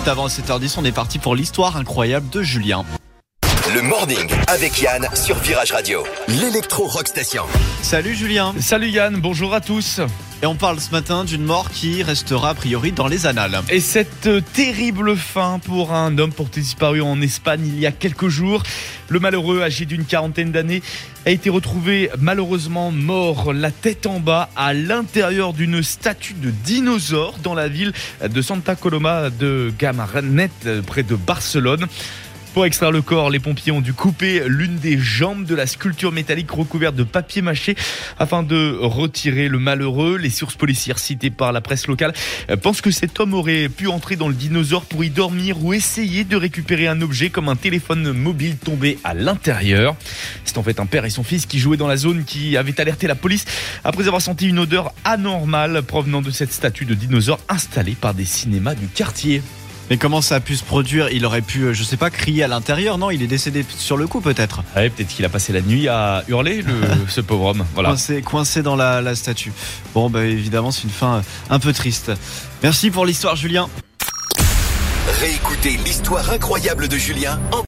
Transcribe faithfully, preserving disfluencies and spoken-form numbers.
Juste avant sept heures dix, on est parti pour l'histoire incroyable de Julien. Le Morning avec Yann sur Virage Radio, l'électro-rock station. Salut Julien. Salut Yann, bonjour à tous. Et on parle ce matin d'une mort qui restera a priori dans les annales. Et cette terrible fin pour un homme porté disparu en Espagne il y a quelques jours. Le malheureux, âgé d'une quarantaine d'années, a été retrouvé malheureusement mort, la tête en bas, à l'intérieur d'une statue de dinosaure dans la ville de Santa Coloma de Gramenet, près de Barcelone. Pour extraire le corps, les pompiers ont dû couper l'une des jambes de la sculpture métallique recouverte de papier mâché afin de retirer le malheureux. Les sources policières citées par la presse locale pensent que cet homme aurait pu entrer dans le dinosaure pour y dormir ou essayer de récupérer un objet comme un téléphone mobile tombé à l'intérieur. C'est en fait un père et son fils qui jouaient dans la zone qui avaient alerté la police après avoir senti une odeur anormale provenant de cette statue de dinosaure installée par des cinémas du quartier. Mais comment ça a pu se produire ? Il aurait pu, je sais pas, crier à l'intérieur, non ? Il est décédé sur le coup peut-être. Ouais, peut-être qu'il a passé la nuit à hurler, le, ce pauvre homme. Voilà. Coincé, coincé dans la, la statue. Bon, bah évidemment, c'est une fin un peu triste. Merci pour l'histoire, Julien. Réécoutez l'histoire incroyable de Julien en